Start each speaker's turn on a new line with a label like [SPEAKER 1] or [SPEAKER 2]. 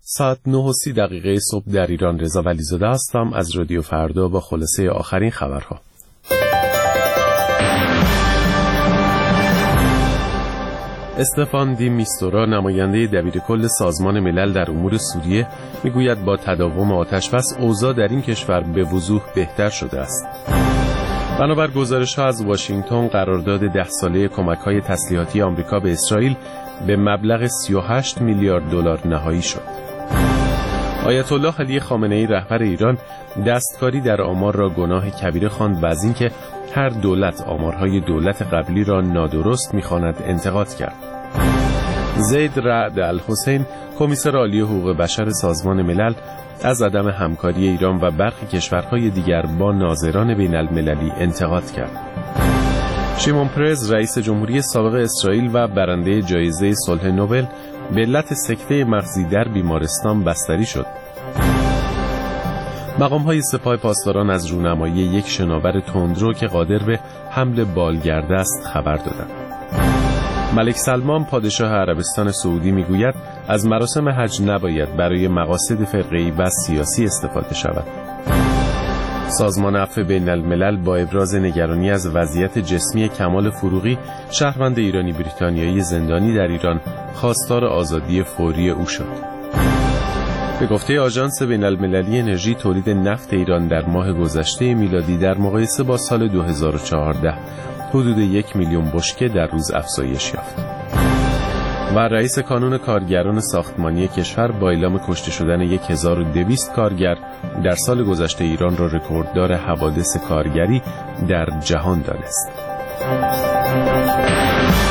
[SPEAKER 1] ساعت 9:30 صبح در ایران. رضا ولیزاده هستم از رادیو فردا با خلاصه آخرین خبرها. استفان دی میستورا نماینده دبیرکل سازمان ملل در امور سوریه میگوید با تداوم آتش‌بس اوضاع در این کشور به وضوح بهتر شده است. بنابر گزارش‌ها از واشنگتن قرارداد 10 ساله کمک‌های تسلیحاتی آمریکا به اسرائیل به مبلغ 38 میلیارد دلار نهایی شد. آیت الله علی خامنه‌ای رهبر ایران دستکاری در آمار را گناه کبیره خواند و از اینکه هر دولت آمارهای دولت قبلی را نادرست می‌خواند انتقاد کرد. زید رعد الحسین کمیسر عالی حقوق بشر سازمان ملل از عدم همکاری ایران و برخی کشورهای دیگر با ناظران بین المللی انتقاد کرد. شیمون پرز رئیس جمهوری سابق اسرائیل و برنده جایزه صلح نوبل به علت سکته مغزی در بیمارستان بستری شد. مقام‌های سپاه پاسداران از رونمایی یک شناور تندرو که قادر به حمل بالگرده است خبر دادند. ملک سلمان پادشاه عربستان سعودی میگوید از مراسم حج نباید برای مقاصد فرقه‌ای و سیاسی استفاده شود. سازمان عفو بین الملل با ابراز نگرانی از وضعیت جسمی کمال فروغی شهروند ایرانی بریتانیایی زندانی در ایران خواستار آزادی فوری او شد. به گفته آژانس بین المللی انرژی تولید نفت ایران در ماه گذشته میلادی در مقایسه با سال 2014 حدود 1 میلیون بشکه در روز افزایش یافت. و رئیس کانون کارگران ساختمانی کشور با اعلام کشته شدن 1200 کارگر در سال گذشته ایران را رکورددار حوادث کارگری در جهان دانست.